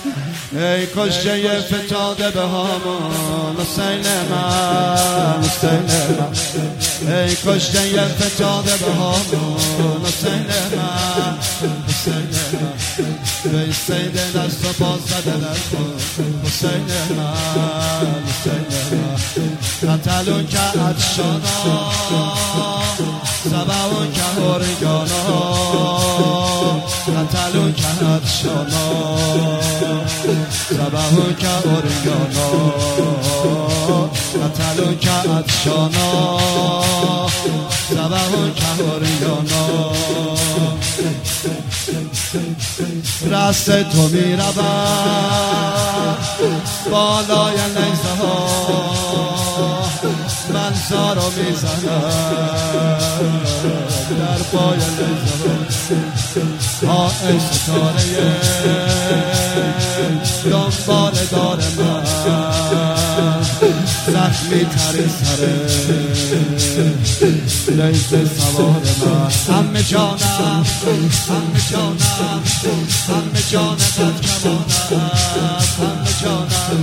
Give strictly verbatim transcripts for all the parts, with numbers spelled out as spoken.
ای کشته فتاده به هامان حسین من حسین من ای کشته فتاده به هامان حسین من حسین من ای سید دست و باز زده در خود حسین من حسین من قتلون که عطشانا سبعون که هرگانا قتلون که عطشانا سبعون که هرگانا قتلون که عطشانا سبعون که هرگانا رست تو می رود بالای نیزه ها من زارو می زنم در پای نیزه ها ها ای ستاره دنبال دار من زخمی تری سره نیزه سوار من همه جانم همه جانم همه جان قد کمانم همه جانم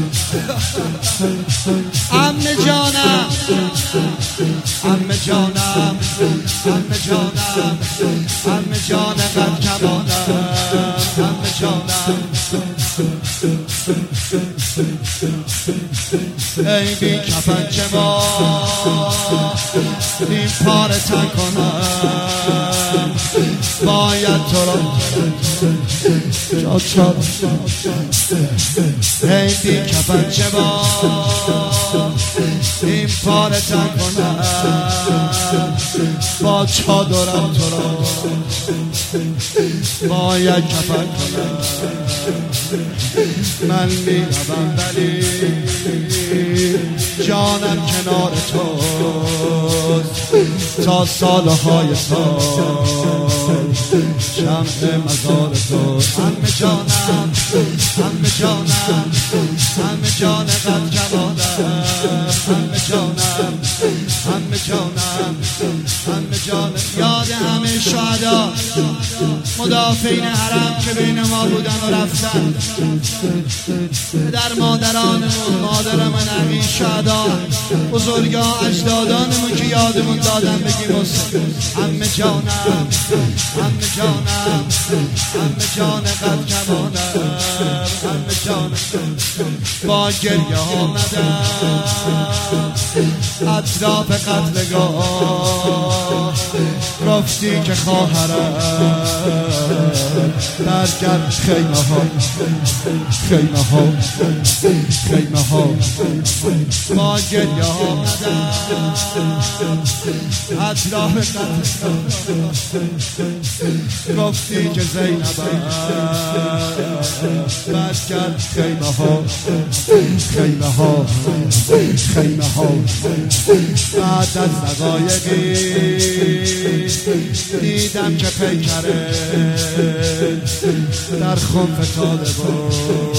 همه جانم همه جانم همه جانم همه جان قد کمانم همه جانم ای بی کفن چه ما این پاره تن کنم باید تو را چا چا ای بی کفن چه ما این پاره تن کنم با چادرم تو را باید کفن کنم من می روم ولی جانم کنار توست تا سالهای سال شمع مزار تو همه جانم همه جانم همه جان قد کمانم همه جانم همه جانم همه جانم یاد همه شهدا مدافعین حرم که بین ما بودن و رفتن در مادرانمون مادر من عقی شهدا بزرگا اجدادانمون که یادمون دادن بگیم حسین همه جانم همه جانم همه جان قد کمانم همه جانم با گریه آمدم اطراف قتلگاه گفتی که خواهرم برگرد خیمه ها خیمه ها خیمه ها با گریه آمدم اطراف قتلگاه گفتی که زینبم برگرد خیمه ها خیمه ها خیمه ها بعد از دقایقی دیدم که پیکره در خم فتاده بود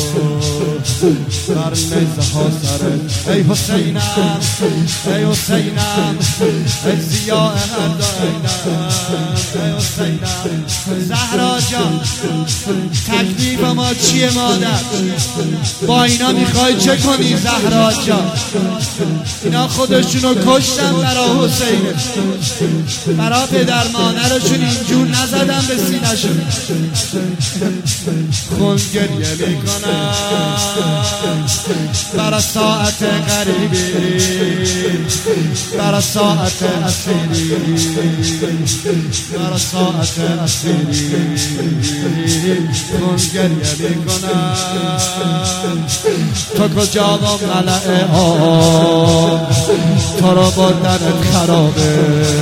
بر نیزه ها سره ای حسینم ای حسینم ای ضیاء هر داینم ای حسینم زهرا جان تکلیف ما چیه مادر با اینا میخوای چه کنی زهرا جان اینا خودشونو کشتن برا حسین برا پدر مادرشون اینجور نزدن به سینه‌شون خون گریه میکنم برا ساعت غریبی برا ساعت اسیری برا ساعت اسیری خون گریه میکنم تو کجا با ملعه ها تو رو بردنت خرابه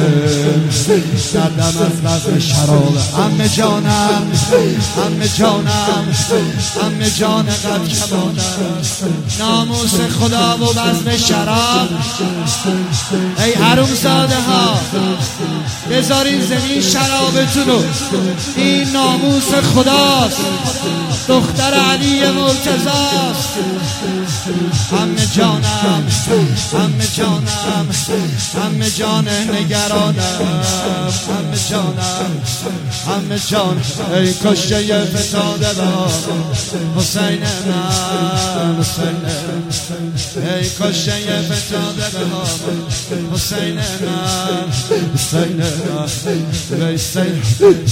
دردم از بزم شرابه همه جانم همه جانم همه جان قد کمانم نگرانم ناموس خدا و بزم شراب. ای حرومزاده ها بذارین زمین شرابتونو، این ناموس خداست، دختر علی مرتضاست. همه جانم همه جانم همه جان نگرانم همه جانم همه جان. ای کشته فتاده با حسین من حسین، ای کشته فتاده با حسین من حسین من حسین.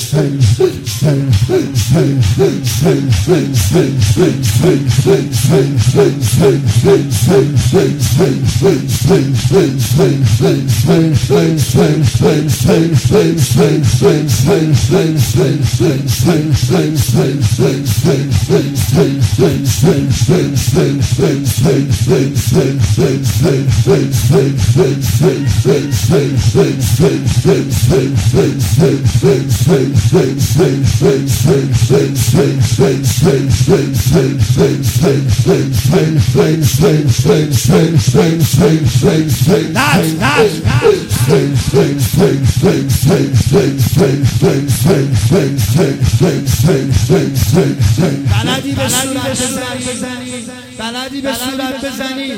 بلدی به صورت بزنی، بلدی به صورت بزنی.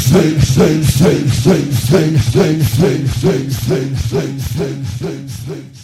Swing, swing, swing, swing, swing, swing, swing, swing, swing, swing, swing, swing.